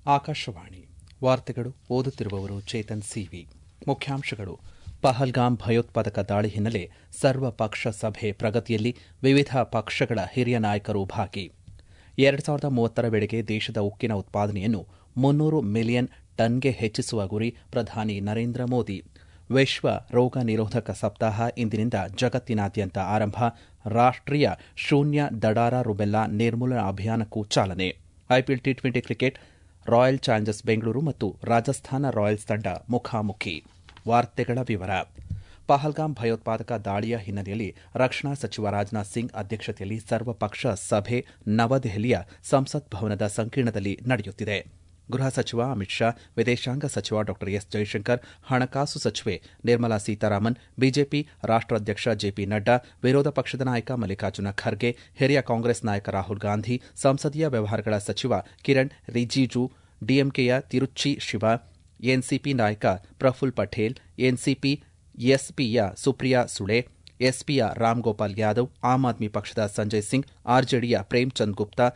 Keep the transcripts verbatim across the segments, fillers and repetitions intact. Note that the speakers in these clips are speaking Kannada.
ಆಕಾಶವಾಣಿ ವಾರ್ತೆಗಳು ಓದುತ್ತಿರುವವರು ಚೇತನ್ ಸಿವಿ. ಮುಖ್ಯಾಂಶಗಳು: ಪಹಲ್ಗಾಮ್ ಭಯೋತ್ಪಾದಕ ದಾಳಿ ಹಿನ್ನೆಲೆ ಸರ್ವಪಕ್ಷ ಸಭೆ ಪ್ರಗತಿಯಲ್ಲಿ ವಿವಿಧ ಪಕ್ಷಗಳ ಹಿರಿಯ ನಾಯಕರು ಭಾಗಿ. ಎರಡು ಸಾವಿರದ ಮೂವತ್ತರ ವೇಳೆಗೆ ದೇಶದ ಉಕ್ಕಿನ ಉತ್ಪಾದನೆಯನ್ನು ಮುನ್ನೂರು ಮಿಲಿಯನ್ ಟನ್ಗೆ ಹೆಚ್ಚಿಸುವ ಗುರಿ ಪ್ರಧಾನಿ ನರೇಂದ್ರ ಮೋದಿ. ವಿಶ್ವ ರೋಗ ನಿರೋಧಕ ಸಪ್ತಾಹ ಇಂದಿನಿಂದ ಜಗತ್ತಿನಾದ್ಯಂತ ಆರಂಭ. ರಾಷ್ಟೀಯ ಶೂನ್ಯ ದಡಾರ ರುಬೆಲ್ಲಾ ನಿರ್ಮೂಲನಾ ಅಭಿಯಾನಕ್ಕೂ ಚಾಲನೆ. IPL T twenty cricket Royal Challengers Bengaluru ಮತ್ತು ರಾಜಸ್ಥಾನ ರಾಯಲ್ಸ್ ತಂಡ ಮುಖಾಮುಖಿ. ವಾರ್ತೆಗಳ ವಿವರ. ಪಹಲ್ಗಾಮ್ ಭಯೋತ್ಪಾದಕ ದಾಳಿಯ ಹಿನ್ನೆಲೆಯಲ್ಲಿ ರಕ್ಷಣಾ ಸಚಿವ ರಾಜನಾಥ್ ಸಿಂಗ್ ಅಧ್ಯಕ್ಷತೆಯಲ್ಲಿ ಸರ್ವಪಕ್ಷ ಸಭೆ ನವದೆಹಲಿಯ ಸಂಸತ್ ಭವನದ ಸಂಕೀರ್ಣದಲ್ಲಿ ನಡೆಯುತ್ತಿದೆ. ಗೃಹ ಸಚಿವ ಅಮಿತ್ ಶಾ, ವಿದೇಶಾಂಗ ಸಚಿವ ಡಾ ಎಸ್ ಜೈಶಂಕರ್, ಹಣಕಾಸು ಸಚಿವೆ ನಿರ್ಮಲಾ ಸೀತಾರಾಮನ್, ಬಿಜೆಪಿ ರಾಷ್ಟ್ರಾಧ್ಯಕ್ಷ ಜೆಪಿ ನಡ್ಡಾ, ವಿರೋಧ ಪಕ್ಷದ ನಾಯಕ ಮಲ್ಲಿಕಾರ್ಜುನ ಖರ್ಗೆ, ಹಿರಿಯ ಕಾಂಗ್ರೆಸ್ ನಾಯಕ ರಾಹುಲ್ ಗಾಂಧಿ, ಸಂಸದೀಯ ವ್ಯವಹಾರಗಳ ಸಚಿವ ಕಿರಣ್ ರಿಜಿಜು, ಡಿಎಂಕೆಯ ತಿರುಚ್ಚಿ ಶಿವ, ಎನ್ಸಿಪಿ ನಾಯಕ ಪ್ರಫುಲ್ ಪಟೇಲ್, ಎನ್ಸಿಪಿ ಎಸ್ಪಿಯ ಸುಪ್ರಿಯಾ ಸುಳೆ, ಎಸ್ಪಿಯ ರಾಮ್ಗೋಪಾಲ್ ಯಾದವ್, ಆಮ್ ಆದ್ಮಿ ಪಕ್ಷದ ಸಂಜಯ್ ಸಿಂಗ್, ಆರ್ಜೆಡಿಯ ಪ್ರೇಮ್ಚಂದ್ ಗುಪ್ತಾ,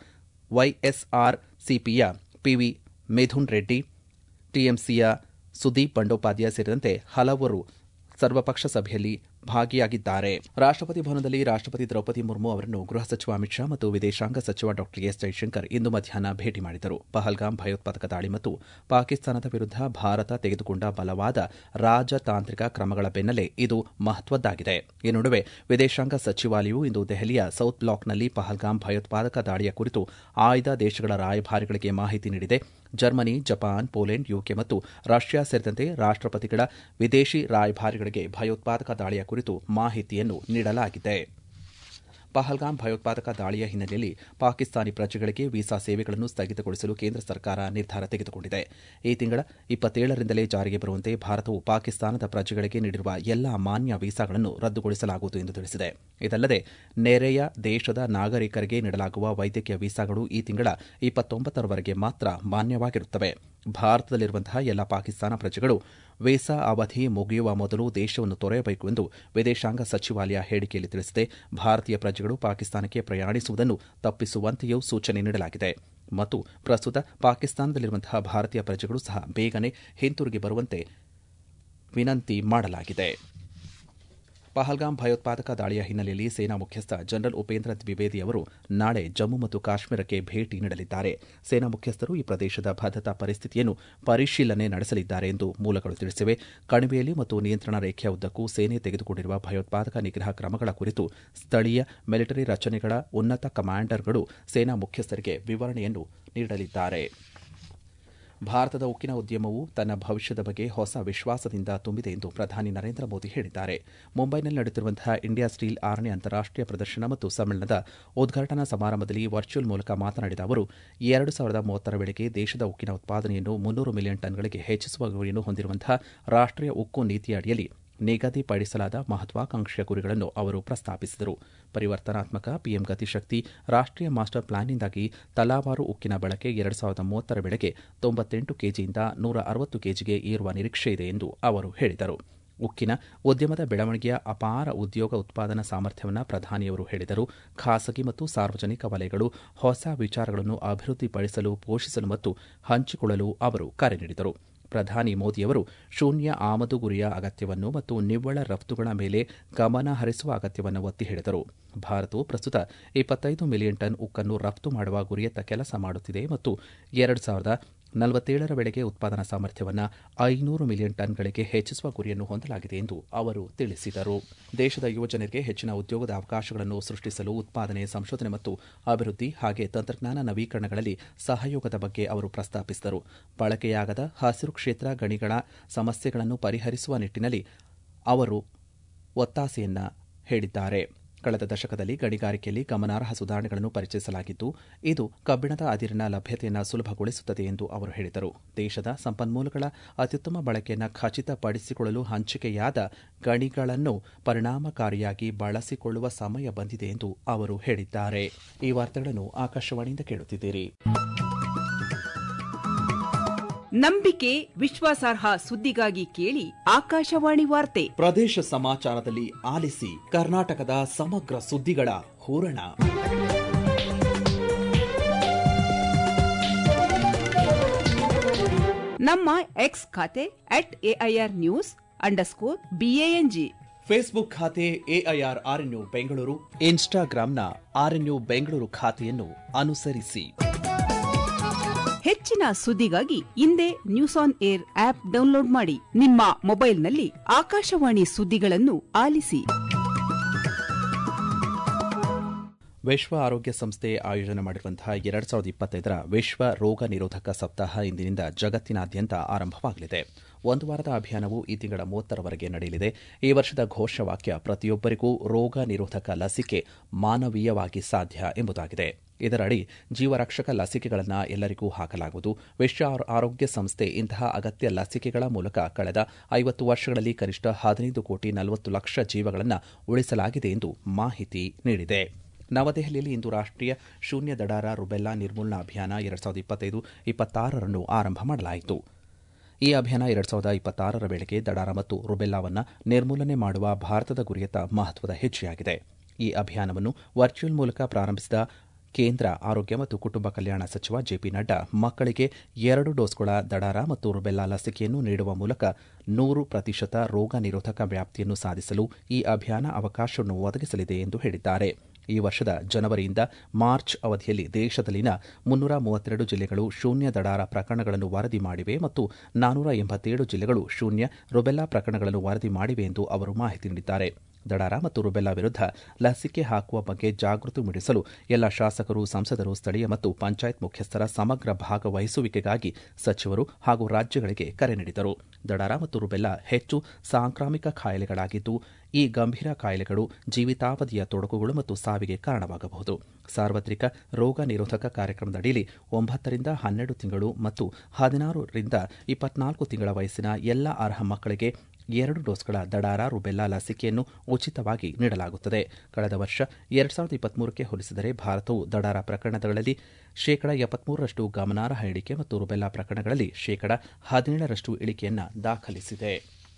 ವೈಎಸ್ಆರ್ಸಿಪಿಯ ಪಿವಿ ಮಿಥುನ್ ರೆಡ್ಡಿ, ಟಿಎಂಸಿಯ ಸುದೀಪ್ ಬಂಡೋಪಾಧ್ಯಾಯ ಸೇರಿದಂತೆ ಹಲವರು ಸರ್ವಪಕ್ಷ ಸಭೆಯಲ್ಲಿ ಭಾಗಿಯಾಗಿದ್ದಾರೆ. ರಾಷ್ಟಪತಿ ಭವನದಲ್ಲಿ ರಾಷ್ಟಪತಿ ದ್ರೌಪದಿ ಮುರ್ಮು ಅವರನ್ನು ಗೃಹ ಸಚಿವ ಅಮಿತ್ ಶಾ ಮತ್ತು ವಿದೇಶಾಂಗ ಸಚಿವ ಡಾ ಎಸ್ ಜೈಶಂಕರ್ ಇಂದು ಮಧ್ಯಾಹ್ನ ಭೇಟಿ ಮಾಡಿದರು. ಪಹಲ್ಗಾಮ್ ಭಯೋತ್ಪಾದಕ ದಾಳಿ ಮತ್ತು ಪಾಕಿಸ್ತಾನದ ವಿರುದ್ಧ ಭಾರತ ತೆಗೆದುಕೊಂಡ ಬಲವಾದ ರಾಜತಾಂತ್ರಿಕ ಕ್ರಮಗಳ ಬೆನ್ನಲ್ಲೇ ಇದು ಮಹತ್ವದ್ದಾಗಿದೆ. ಈ ನಡುವೆ ವಿದೇಶಾಂಗ ಸಚಿವಾಲಯವು ಇಂದು ದೆಹಲಿಯ ಸೌತ್ ಬ್ಲಾಕ್ನಲ್ಲಿ ಪಹಲ್ಗಾಮ್ ಭಯೋತ್ಪಾದಕ ದಾಳಿಯ ಕುರಿತು ಆಯ್ದ ದೇಶಗಳ ರಾಯಭಾರಿಗಳಿಗೆ ಮಾಹಿತಿ ನೀಡಿದೆ. ಜರ್ಮನಿ, ಜಪಾನ್, ಪೋಲೆಂಡ್, ಯುಕೆ ಮತ್ತು ರಷ್ಯಾ ಸೇರಿದಂತೆ ರಾಷ್ಟಪತಿಗಳ ವಿದೇಶಿ ರಾಯಭಾರಿಗಳಿಗೆ ಭಯೋತ್ಪಾದಕ ದಾಳಿಯ ಕುರಿತು ಮಾಹಿತಿಯನ್ನು ನೀಡಲಾಗಿದೆ. ಪಹಲ್ಗಾಮ್ ಭಯೋತ್ಪಾದಕ ದಾಳಿಯ ಹಿನ್ನೆಲೆಯಲ್ಲಿ ಪಾಕಿಸ್ತಾನಿ ಪ್ರಜೆಗಳಿಗೆ ವೀಸಾ ಸೇವೆಗಳನ್ನು ಸ್ಥಗಿತಗೊಳಿಸಲು ಕೇಂದ್ರ ಸರ್ಕಾರ ನಿರ್ಧಾರ ತೆಗೆದುಕೊಂಡಿದೆ. ಈ ತಿಂಗಳ ಇಪ್ಪತ್ತೇಳರಿಂದಲೇ ಜಾರಿಗೆ ಬರುವಂತೆ ಭಾರತವು ಪಾಕಿಸ್ತಾನದ ಪ್ರಜೆಗಳಿಗೆ ನೀಡಿರುವ ಎಲ್ಲಾ ಮಾನ್ಯ ವೀಸಾಗಳನ್ನು ರದ್ದುಗೊಳಿಸಲಾಗುವುದು ಎಂದು ತಿಳಿಸಿದೆ. ಇದಲ್ಲದೆ ನೆರೆಯ ದೇಶದ ನಾಗರಿಕರಿಗೆ ನೀಡಲಾಗುವ ವೈದ್ಯಕೀಯ ವೀಸಾಗಳು ಈ ತಿಂಗಳ ಇಪ್ಪತ್ತೊಂಬತ್ತರವರೆಗೆ ಮಾತ್ರ ಮಾನ್ಯವಾಗಿರುತ್ತವೆ. ಭಾರತದಲ್ಲಿರುವಂತಹ ಎಲ್ಲ ಪಾಕಿಸ್ತಾನ ಪ್ರಜೆಗಳು ವೀಸಾ ಅವಧಿ ಮುಗಿಯುವ ಮೊದಲು ದೇಶವನ್ನು ತೊರೆಯಬೇಕು ಎಂದು ವಿದೇಶಾಂಗ ಸಚಿವಾಲಯ ಹೇಳಿಕೆಯಲ್ಲಿ ತಿಳಿಸಿದೆ. ಭಾರತೀಯ ಪ್ರಜೆಗಳು ಪಾಕಿಸ್ತಾನಕ್ಕೆ ಪ್ರಯಾಣಿಸುವುದನ್ನು ತಪ್ಪಿಸುವಂತೆಯೂ ಸೂಚನೆ ನೀಡಲಾಗಿದೆ ಮತ್ತು ಪ್ರಸ್ತುತ ಪಾಕಿಸ್ತಾನದಲ್ಲಿರುವಂತಹ ಭಾರತೀಯ ಪ್ರಜೆಗಳು ಸಹ ಬೇಗನೆ ಹಿಂತಿರುಗಿ ಬರುವಂತೆ ವಿನಂತಿ ಮಾಡಲಾಗಿದೆ. ಪಹಲ್ಗಾಮ್ ಭಯೋತ್ಪಾದಕ ದಾಳಿಯ ಹಿನ್ನೆಲೆಯಲ್ಲಿ ಸೇನಾ ಮುಖ್ಯಸ್ಥ ಜನರಲ್ ಉಪೇಂದ್ರ ದ್ವಿವೇದಿ ಅವರು ನಾಳೆ ಜಮ್ಮು ಮತ್ತು ಕಾಶ್ಮೀರಕ್ಕೆ ಭೇಟಿ ನೀಡಲಿದ್ದಾರೆ. ಸೇನಾ ಮುಖ್ಯಸ್ಥರು ಈ ಪ್ರದೇಶದ ಭದ್ರತಾ ಪರಿಸ್ಥಿತಿಯನ್ನು ಪರಿಶೀಲನೆ ನಡೆಸಲಿದ್ದಾರೆ ಎಂದು ಮೂಲಗಳು ತಿಳಿಸಿವೆ. ಕಣಿವೆಯಲ್ಲಿ ಮತ್ತು ನಿಯಂತ್ರಣ ರೇಖೆಯ ಉದ್ದಕ್ಕೂ ಸೇನೆ ತೆಗೆದುಕೊಂಡಿರುವ ಭಯೋತ್ಪಾದಕ ನಿಗ್ರಹ ಕ್ರಮಗಳ ಕುರಿತು ಸ್ಥಳೀಯ ಮಿಲಿಟರಿ ರಚನೆಗಳ ಉನ್ನತ ಕಮಾಂಡರ್ಗಳು ಸೇನಾ ಮುಖ್ಯಸ್ಥರಿಗೆ ವಿವರಣೆಯನ್ನು ನೀಡಲಿದ್ದಾರೆ. ಭಾರತದ ಉಕ್ಕಿನ ಉದ್ಯಮವು ತನ್ನ ಭವಿಷ್ಯದ ಬಗ್ಗೆ ಹೊಸ ವಿಶ್ವಾಸದಿಂದ ತುಂಬಿದೆ ಎಂದು ಪ್ರಧಾನಿ ನರೇಂದ್ರ ಮೋದಿ ಹೇಳಿದ್ದಾರೆ. ಮುಂಬೈನಲ್ಲಿ ನಡೆಯುತ್ತಿರುವಂತಹ ಇಂಡಿಯಾ ಸ್ಟೀಲ್ ಆರನೇ ಅಂತಾರಾಷ್ಟೀಯ ಪ್ರದರ್ಶನ ಮತ್ತು ಸಮ್ಮೇಳನದ ಉದ್ಘಾಟನಾ ಸಮಾರಂಭದಲ್ಲಿ ವರ್ಚುವಲ್ ಮೂಲಕ ಮಾತನಾಡಿದ ಅವರು, ಎರಡು ಸಾವಿರದ ಮೂವತ್ತರ ವೇಳೆಗೆ ದೇಶದ ಉಕ್ಕಿನ ಉತ್ಪಾದನೆಯನ್ನು ಮುನ್ನೂರು ಮಿಲಿಯನ್ ಟನ್ಗಳಿಗೆ ಹೆಚ್ಚಿಸುವ ಗುರಿಯನ್ನು ಹೊಂದಿರುವಂತಹ ರಾಷ್ಟೀಯ ಉಕ್ಕು ನೀತಿಯ ಅಡಿಯಲ್ಲಿ ನಿಗದಿಪಡಿಸಲಾದ ಮಹತ್ವಾಕಾಂಕ್ಷೆಯ ಗುರಿಗಳನ್ನು ಅವರು ಪ್ರಸ್ತಾಪಿಸಿದರು. ಪರಿವರ್ತನಾತ್ಮಕ ಪಿಎಂ ಗತಿಶಕ್ತಿ ರಾಷ್ಟೀಯ ಮಾಸ್ಟರ್ ಪ್ಲಾನ್ನಿಂದಾಗಿ ತಲಾವಾರು ಉಕ್ಕಿನ ಬಳಕೆ ಎರಡು ಸಾವಿರದ ಮೂವತ್ತರ ವೇಳೆಗೆ ತೊಂಬತ್ತೆಂಟು ಕೆಜಿಯಿಂದ ನೂರ ಅರವತ್ತು ಕೆಜಿಗೆ ಏರುವ ನಿರೀಕ್ಷೆ ಇದೆ ಎಂದು ಅವರು ಹೇಳಿದರು. ಉಕ್ಕಿನ ಉದ್ಯಮದ ಬೆಳವಣಿಗೆಯ ಅಪಾರ ಉದ್ಯೋಗ ಉತ್ಪಾದನಾ ಸಾಮರ್ಥ್ಯವನ್ನು ಪ್ರಧಾನಿಯವರು ಹೇಳಿದರು. ಖಾಸಗಿ ಮತ್ತು ಸಾರ್ವಜನಿಕ ವಲಯಗಳು ಹೊಸ ವಿಚಾರಗಳನ್ನು ಅಭಿವೃದ್ಧಿಪಡಿಸಲು, ಪೋಷಿಸಲು ಮತ್ತು ಹಂಚಿಕೊಳ್ಳಲು ಅವರು ಕರೆ ನೀಡಿದರು. ಪ್ರಧಾನಿ ಮೋದಿಯವರು ಶೂನ್ಯ ಆಮದು ಗುರಿಯ ಅಗತ್ಯವನ್ನು ಮತ್ತು ನಿವ್ವಳ ರಫ್ತುಗಳ ಮೇಲೆ ಗಮನ ಹರಿಸುವ ಅಗತ್ಯವನ್ನು ಒತ್ತಿ ಹೇಳಿದರು. ಭಾರತವು ಪ್ರಸ್ತುತ ಇಪ್ಪತ್ತೈದು ಮಿಲಿಯನ್ ಟನ್ ಉಕ್ಕನ್ನು ರಫ್ತು ಮಾಡುವ ಗುರಿಯತ್ತ ಕೆಲಸ ಮಾಡುತ್ತಿದೆ ಮತ್ತು ಎರಡು ಸಾವಿರದ ನಲವತ್ತೇಳರ ವೇಳೆಗೆ ಉತ್ಪಾದನಾ ಸಾಮರ್ಥ್ಯವನ್ನು ಐನೂರು ಮಿಲಿಯನ್ ಟನ್ಗಳಿಗೆ ಹೆಚ್ಚಿಸುವ ಗುರಿಯನ್ನು ಹೊಂದಲಾಗಿದೆ ಎಂದು ಅವರು ತಿಳಿಸಿದರು. ದೇಶದ ಯುವಜನರಿಗೆ ಹೆಚ್ಚಿನ ಉದ್ಯೋಗದ ಅವಕಾಶಗಳನ್ನು ಸೃಷ್ಟಿಸಲು ಉತ್ಪಾದನೆ, ಸಂಶೋಧನೆ ಮತ್ತು ಅಭಿವೃದ್ಧಿ ಹಾಗೆ ತಂತ್ರಜ್ಞಾನ ನವೀಕರಣಗಳಲ್ಲಿ ಸಹಯೋಗದ ಬಗ್ಗೆ ಅವರು ಪ್ರಸ್ತಾಪಿಸಿದರು. ಬಳಕೆಯಾಗದ ಹಸಿರು ಕ್ಷೇತ್ರ ಗಣಿಗಳ ಸಮಸ್ಯೆಗಳನ್ನು ಪರಿಹರಿಸುವ ನಿಟ್ಟಿನಲ್ಲಿ ಅವರು ಒತ್ತಾಸೆಯನ್ನ ಹೇಳಿದ್ದಾರೆ. ಕಳೆದ ದಶಕದಲ್ಲಿ ಗಣಿಗಾರಿಕೆಯಲ್ಲಿ ಗಮನಾರ್ಹ ಸುಧಾರಣೆಗಳನ್ನು ಪರಿಚಯಿಸಲಾಗಿದ್ದು, ಇದು ಕಬ್ಬಿಣದ ಅದಿರಿನ ಲಭ್ಯತೆಯನ್ನು ಸುಲಭಗೊಳಿಸುತ್ತದೆ ಎಂದು ಅವರು ಹೇಳಿದರು. ದೇಶದ ಸಂಪನ್ಮೂಲಗಳ ಅತ್ಯುತ್ತಮ ಬಳಕೆಯನ್ನು ಖಚಿತಪಡಿಸಿಕೊಳ್ಳಲು ಹಂಚಿಕೆಯಾದ ಗಣಿಗಳನ್ನು ಪರಿಣಾಮಕಾರಿಯಾಗಿ ಬಳಸಿಕೊಳ್ಳುವ ಸಮಯ ಬಂದಿದೆ ಎಂದು ಅವರು ಹೇಳಿದ್ದಾರೆ. ಈ ವಾರ್ತೆಗಳನ್ನು ಆಕಾಶವಾಣಿಯಿಂದ ಕೇಳುತ್ತಿದ್ದೀರಿ. ನಂಬಿಕೆ, ವಿಶ್ವಾಸಾರ್ಹ ಸುದ್ದಿಗಾಗಿ ಕೇಳಿ ಆಕಾಶವಾಣಿ ವಾರ್ತೆ. ಪ್ರದೇಶ ಸಮಾಚಾರದಲ್ಲಿ ಆಲಿಸಿ ಕರ್ನಾಟಕದ ಸಮಗ್ರ ಸುದ್ದಿಗಳ ಹೂರಣ. ನಮ್ಮ ಎಕ್ಸ್ ಖಾತೆ at AIR news underscore BANG. Facebook ಖಾತೆ ಎಐಆರ್ ಆರ್ಎನ್ಯು ಬೆಂಗಳೂರು, ಇನ್ಸ್ಟಾಗ್ರಾಂನ ಆರ್ಎನ್ಯು ಬೆಂಗಳೂರು ಖಾತೆಯನ್ನು ಅನುಸರಿಸಿ. ಹೆಚ್ಚಿನ ಸುದ್ದಿಗಾಗಿ ಇಂದೇ news on air app download ಮಾಡಿ. ನಿಮ್ಮ ಮೊಬೈಲ್ನಲ್ಲಿ ಆಕಾಶವಾಣಿ ಸುದ್ದಿಗಳನ್ನು ಆಲಿಸಿ. ವಿಶ್ವ ಆರೋಗ್ಯ ಸಂಸ್ಥೆ ಆಯೋಜನೆ ಮಾಡಿರುವಂತಹ ಎರಡ್ ಸಾವಿರದ ಇಪ್ಪತ್ತೈದರ ವಿಶ್ವ ರೋಗ ನಿರೋಧಕ ಸಪ್ತಾಹ ಇಂದಿನಿಂದ ಜಗತ್ತಿನಾದ್ಯಂತ ಆರಂಭವಾಗಲಿದೆ. ಒಂದು ವಾರದ ಅಭಿಯಾನವು ಈ ತಿಂಗಳ ಮೂವತ್ತರವರೆಗೆ ನಡೆಯಲಿದೆ. ಈ ವರ್ಷದ ಘೋಷವಾಕ್ಯ ಪ್ರತಿಯೊಬ್ಬರಿಗೂ ರೋಗ ನಿರೋಧಕ ಲಸಿಕೆ ಮಾನವೀಯವಾಗಿ ಸಾಧ್ಯ ಎಂಬುದಾಗಿದೆ. ಇದರಡಿ ಜೀವರಕ್ಷಕ ಲಸಿಕೆಗಳನ್ನು ಎಲ್ಲರಿಗೂ ಹಾಕಲಾಗುವುದು. ವಿಶ್ವ ಆರೋಗ್ಯ ಸಂಸ್ಥೆ ಇಂತಹ ಅಗತ್ಯ ಲಸಿಕೆಗಳ ಮೂಲಕ ಕಳೆದ ಐವತ್ತು ವರ್ಷಗಳಲ್ಲಿ ಕನಿಷ್ಠ ಹದಿನೈದು ಕೋಟಿ ನಲವತ್ತು ಲಕ್ಷ ಜೀವಗಳನ್ನು ಉಳಿಸಲಾಗಿದೆ ಎಂದು ಮಾಹಿತಿ ನೀಡಿದೆ. ನವದೆಹಲಿಯಲ್ಲಿ ಇಂದು ರಾಷ್ಟೀಯ ಶೂನ್ಯ ದಡಾರ ರುಬೆಲ್ಲಾ ನಿರ್ಮೂಲನಾ ಅಭಿಯಾನ ಎರಡ್ ಸಾವಿರದ ಇಪ್ಪತ್ತೈದು ಇಪ್ಪತ್ತಾರರನ್ನು ಆರಂಭ ಮಾಡಲಾಯಿತು. ಈ ಅಭಿಯಾನ ಎರಡ್ ಸಾವಿರದ ಇಪ್ಪತ್ತಾರರ ವೇಳೆಗೆ ದಡಾರ ಮತ್ತು ರುಬೆಲ್ಲಾವನ್ನು ನಿರ್ಮೂಲನೆ ಮಾಡುವ ಭಾರತದ ಗುರಿಯತ್ತ ಮಹತ್ವದ ಹೆಜ್ಜೆಯಾಗಿದೆ. ಈ ಅಭಿಯಾನವನ್ನು ವರ್ಚುವಲ್ ಮೂಲಕ ಪ್ರಾರಂಭಿಸಿದ ಕೇಂದ್ರ ಆರೋಗ್ಯ ಮತ್ತು ಕುಟುಂಬ ಕಲ್ಯಾಣ ಸಚಿವ ಜೆಪಿ ನಡ್ಡಾ ಮಕ್ಕಳಿಗೆ ಎರಡು ಡೋಸ್ಗಳ ದಡಾರ ಮತ್ತು ರುಬೆಲ್ಲಾ ಲಸಿಕೆಯನ್ನು ನೀಡುವ ಮೂಲಕ ನೂರು ಪ್ರತಿಶತ ರೋಗ ನಿರೋಧಕ ವ್ಯಾಪ್ತಿಯನ್ನು ಸಾಧಿಸಲು ಈ ಅಭಿಯಾನ ಅವಕಾಶವನ್ನು ಒದಗಿಸಲಿದೆ ಎಂದು ಹೇಳಿದ್ದಾರೆ. ಈ ವರ್ಷದ ಜನವರಿಯಿಂದ ಮಾರ್ಚ್ ಅವಧಿಯಲ್ಲಿ ದೇಶದಲ್ಲಿನ ಮುನ್ನೂರ ಮೂವತ್ತೆರಡು ಜಿಲ್ಲೆಗಳು ಶೂನ್ಯ ದಡಾರ ಪ್ರಕರಣಗಳನ್ನು ವರದಿ ಮಾಡಿವೆ ಮತ್ತು ನಾನೂರ ಎಂಬತ್ತೇಳು ಜಿಲ್ಲೆಗಳು ಶೂನ್ಯ ರುಬೆಲ್ಲಾ ಪ್ರಕರಣಗಳನ್ನು ವರದಿ ಮಾಡಿವೆ ಎಂದು ಅವರು ಮಾಹಿತಿ ನೀಡಿದ್ದಾರೆ. ದಡಾರ ಮತ್ತು ರುಬೆಲ್ಲಾ ವಿರುದ್ಧ ಲಸಿಕೆ ಹಾಕುವ ಬಗ್ಗೆ ಜಾಗೃತಿ ಮೂಡಿಸಲು ಎಲ್ಲ ಶಾಸಕರು, ಸಂಸದರು, ಸ್ಥಳೀಯ ಮತ್ತು ಪಂಚಾಯತ್ ಮುಖ್ಯಸ್ಥರ ಸಮಗ್ರ ಭಾಗವಹಿಸುವಿಕೆಗಾಗಿ ಸಚಿವರು ಹಾಗೂ ರಾಜ್ಯಗಳಿಗೆ ಕರೆ ನೀಡಿದರು. ದಡಾರ ಮತ್ತು ರುಬೆಲ್ಲಾ ಹೆಚ್ಚು ಸಾಂಕ್ರಾಮಿಕ ಕಾಯಿಲೆಗಳಾಗಿದ್ದು, ಈ ಗಂಭೀರ ಕಾಯಿಲೆಗಳು ಜೀವಿತಾವಧಿಯ ತೊಡಕುಗಳು ಮತ್ತು ಸಾವಿಗೆ ಕಾರಣವಾಗಬಹುದು. ಸಾರ್ವತ್ರಿಕ ರೋಗ ನಿರೋಧಕ ಕಾರ್ಯಕ್ರಮದಡಿಯಲ್ಲಿ ಒಂಬತ್ತರಿಂದ ಹನ್ನೆರಡು ತಿಂಗಳು ಮತ್ತು ಹದಿನಾರರಿಂದ ಇಪ್ಪತ್ನಾಲ್ಕು ತಿಂಗಳ ವಯಸ್ಸಿನ ಎಲ್ಲ ಅರ್ಹ ಮಕ್ಕಳಿಗೆ ಎರಡು ಡೋಸ್ಗಳ ದಡಾರ ರುಬೆಲ್ಲಾ ಲಸಿಕೆಯನ್ನು ಉಚಿತವಾಗಿ ನೀಡಲಾಗುತ್ತದೆ. ಕಳೆದ ವರ್ಷ ಎರಡ್ ಸಾವಿರದ ಇಪ್ಪತ್ಮೂರಕ್ಕೆ ಹೋಲಿಸಿದರೆ ಭಾರತವು ದಡಾರ ಪ್ರಕರಣಗಳಲ್ಲಿ ಶೇಕಡಾ ಎಪ್ಪತ್ಮೂರರಷ್ಟು ಗಮನಾರ್ಹ ಇಳಿಕೆ ಮತ್ತು ರುಬೆಲ್ಲಾ ಪ್ರಕರಣಗಳಲ್ಲಿ ಶೇಕಡಾ ಹದಿನೇಳರಷ್ಟು ಇಳಿಕೆಯನ್ನು ದಾಖಲಿಸಿದೆ.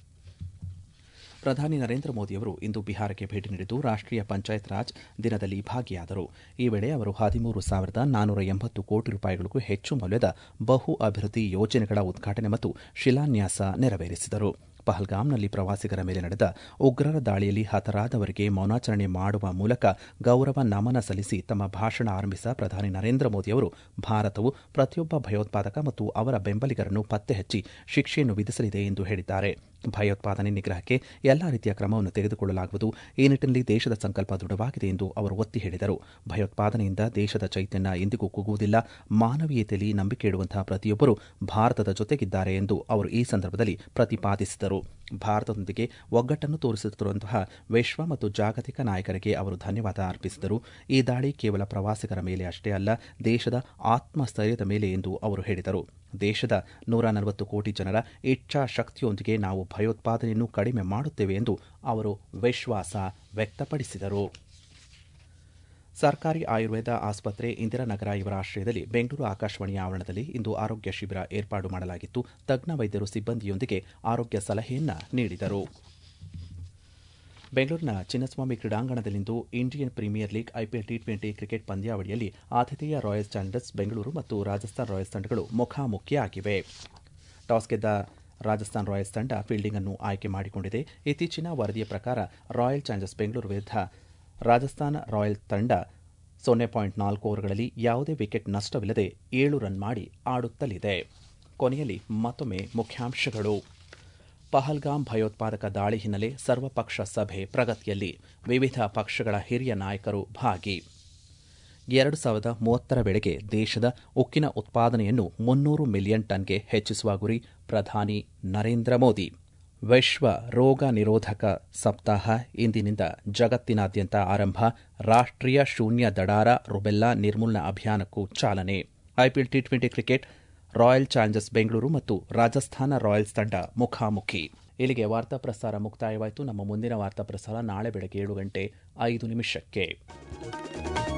ಪ್ರಧಾನಿ ನರೇಂದ್ರ ಮೋದಿಯವರು ಇಂದು ಬಿಹಾರಕ್ಕೆ ಭೇಟಿ ನೀಡಿದ್ದು ರಾಷ್ಟೀಯ ಪಂಚಾಯತ್ ರಾಜ್ ದಿನದಲ್ಲಿ ಭಾಗಿಯಾದರು. ಈ ವೇಳೆ ಅವರು ಹದಿಮೂರು ಸಾವಿರದ ನಾನ್ನೂರ ಎಂಬತ್ತು ಕೋಟಿ ರೂಪಾಯಿಗಳಿಗೂ ಹೆಚ್ಚು ಮೌಲ್ಯದ ಬಹು ಅಭಿವೃದ್ಧಿ ಯೋಜನೆಗಳ ಉದ್ಘಾಟನೆ ಮತ್ತು ಶಿಲಾನ್ಯಾಸ ನೆರವೇರಿಸಿದರು. ಪಹಲ್ಗಾಮ್ನಲ್ಲಿ ಪ್ರವಾಸಿಗರ ಮೇಲೆ ನಡೆದ ಉಗ್ರರ ದಾಳಿಯಲ್ಲಿ ಹತರಾದವರಿಗೆ ಮೌನಾಚರಣೆ ಮಾಡುವ ಮೂಲಕ ಗೌರವ ನಮನ ಸಲ್ಲಿಸಿ ತಮ್ಮ ಭಾಷಣ ಆರಂಭಿಸಿದ ಪ್ರಧಾನಿ ನರೇಂದ್ರ ಮೋದಿಯವರು ಭಾರತವು ಪ್ರತಿಯೊಬ್ಬ ಭಯೋತ್ಪಾದಕ ಮತ್ತು ಅವರ ಬೆಂಬಲಿಗರನ್ನು ಪತ್ತೆ ಹಚ್ಚಿ ಶಿಕ್ಷೆಯನ್ನು ವಿಧಿಸಲಿದೆ ಎಂದು ಹೇಳಿದ್ದಾರೆ. ಭಯೋತ್ಪಾದನೆ ನಿಗ್ರಹಕ್ಕೆ ಎಲ್ಲಾ ರೀತಿಯ ಕ್ರಮವನ್ನು ತೆಗೆದುಕೊಳ್ಳಲಾಗುವುದು. ಈ ನಿಟ್ಟಿನಲ್ಲಿ ದೇಶದ ಸಂಕಲ್ಪ ದೃಢವಾಗಿದೆ ಎಂದು ಅವರು ಒತ್ತಿ ಹೇಳಿದರು. ಭಯೋತ್ಪಾದನೆಯಿಂದ ದೇಶದ ಚೈತನ್ಯ ಎಂದಿಗೂ ಕುಗ್ಗುವುದಿಲ್ಲ. ಮಾನವೀಯತೆಯಲ್ಲಿ ನಂಬಿಕೆ ಇಡುವಂತಹ ಪ್ರತಿಯೊಬ್ಬರು ಭಾರತದ ಜೊತೆಗಿದ್ದಾರೆ ಎಂದು ಅವರು ಈ ಸಂದರ್ಭದಲ್ಲಿ ಪ್ರತಿಪಾದಿಸಿದರು. ಭಾರತದೊಂದಿಗೆ ಒಗ್ಗಟ್ಟನ್ನು ತೋರಿಸುತ್ತಿರುವಂತಹ ವಿಶ್ವ ಮತ್ತು ಜಾಗತಿಕ ನಾಯಕರಿಗೆ ಅವರು ಧನ್ಯವಾದ ಅರ್ಪಿಸಿದರು. ಈ ದಾಳಿ ಕೇವಲ ಪ್ರವಾಸಿಗರ ಮೇಲೆ ಅಷ್ಟೇ ಅಲ್ಲ, ದೇಶದ ಆತ್ಮಸ್ಥೈರ್ಯದ ಮೇಲೆ ಎಂದು ಅವರು ಹೇಳಿದರು. ದೇಶದ ನೂರ ನಲವತ್ತು ಕೋಟಿ ಜನರ ಇಚ್ಛಾಶಕ್ತಿಯೊಂದಿಗೆ ನಾವು ಭಯೋತ್ಪಾದನೆಯನ್ನು ಕಡಿಮೆ ಮಾಡುತ್ತೇವೆ ಎಂದು ಅವರು ವಿಶ್ವಾಸ ವ್ಯಕ್ತಪಡಿಸಿದರು. ಸರ್ಕಾರಿ ಆಯುರ್ವೇದ ಆಸ್ಪತ್ರೆ ಇಂದಿರಾನಗರ ಇವರ ಆಶ್ರಯದಲ್ಲಿ ಬೆಂಗಳೂರು ಆಕಾಶವಾಣಿಯ ಆವರಣದಲ್ಲಿ ಇಂದು ಆರೋಗ್ಯ ಶಿಬಿರ ಏರ್ಪಾಡು ಮಾಡಲಾಗಿತ್ತು. ತಜ್ಞ ವೈದ್ಯರು ಸಿಬ್ಬಂದಿಯೊಂದಿಗೆ ಆರೋಗ್ಯ ಸಲಹೆಯನ್ನು ನೀಡಿದರು. ಬೆಂಗಳೂರಿನ ಚಿನ್ನಸ್ವಾಮಿ ಕ್ರೀಡಾಂಗಣದಲ್ಲಿಂದು Indian Premier League IPL T twenty cricket ಪಂದ್ಯಾವಳಿಯಲ್ಲಿ ಆತಿಥೇಯ ರಾಯಲ್ ಚಾಲೆಂಜರ್ಸ್ ಬೆಂಗಳೂರು ಮತ್ತು ರಾಜಸ್ಥಾನ್ ರಾಯಲ್ಸ್ ತಂಡಗಳು ಮುಖಾಮುಖಿಯಾಗಿವೆ. ಟಾಸ್ ಗೆದ್ದ ರಾಜಸ್ಥಾನ್ ರಾಯಲ್ಸ್ ತಂಡ ಫೀಲ್ಡಿಂಗ್ ಅನ್ನು ಆಯ್ಕೆ ಮಾಡಿಕೊಂಡಿದೆ. ಇತ್ತೀಚಿನ ವರದಿಯ ಪ್ರಕಾರ ರಾಯಲ್ ಚಾಲೆಂಜರ್ಸ್ ಬೆಂಗಳೂರು ವಿರುದ್ಧ ರಾಜಸ್ಥಾನ್ ರಾಯಲ್ ತಂಡ ಸೊನ್ನೆ ಪಾಯಿಂಟ್ ನಾಲ್ಕು ಓವರ್ಗಳಲ್ಲಿ ಯಾವುದೇ ವಿಕೆಟ್ ನಷ್ಟವಿಲ್ಲದೆ ಏಳು ರನ್ ಮಾಡಿ ಆಡುತ್ತಲಿದೆ. ಕೊನೆಯಲ್ಲಿ ಮತ್ತೊಮ್ಮೆ ಮುಖ್ಯಾಂಶಗಳು. ಪಹಲ್ಗಾಮ್ ಭಯೋತ್ಪಾದಕ ದಾಳಿ ಹಿನ್ನೆಲೆ ಸರ್ವಪಕ್ಷ ಸಭೆ ಪ್ರಗತಿಯಲ್ಲಿ, ವಿವಿಧ ಪಕ್ಷಗಳ ಹಿರಿಯ ನಾಯಕರು ಭಾಗಿ. ಎರಡು ಸಾವಿರದ ಮೂವತ್ತರ ವೇಳೆಗೆ ದೇಶದ ಉಕ್ಕಿನ ಉತ್ಪಾದನೆಯನ್ನು ಮುನ್ನೂರು ಮಿಲಿಯನ್ ಟನ್ಗೆ ಹೆಚ್ಚಿಸುವ ಗುರಿ, ಪ್ರಧಾನಿ ನರೇಂದ್ರ ಮೋದಿ. ವಿಶ್ವ ರೋಗ ನಿರೋಧಕ ಸಪ್ತಾಹ ಇಂದಿನಿಂದ ಜಗತ್ತಿನಾದ್ಯಂತ ಆರಂಭ, ರಾಷ್ಟೀಯ ಶೂನ್ಯ ದಡಾರ ರುಬೆಲ್ಲಾ ನಿರ್ಮೂಲನಾ ಅಭಿಯಾನಕ್ಕೂ ಚಾಲನೆ. IPL T twenty cricket Royal Challengers Bengaluru ಮತ್ತು ರಾಜಸ್ಥಾನ ರಾಯಲ್ಸ್ ತಂಡ ಮುಖಾಮುಖಿ. ಇಲ್ಲಿಗೆ ವಾರ್ತಾ ಪ್ರಸಾರ ಮುಕ್ತಾಯವಾಯಿತು. ನಮ್ಮ ಮುಂದಿನ ವಾರ್ತಾ ಪ್ರಸಾರ ನಾಳೆ ಬೆಳಗ್ಗೆ ಏಳು ಗಂಟೆ ಐದು ನಿಮಿಷಕ್ಕೆ.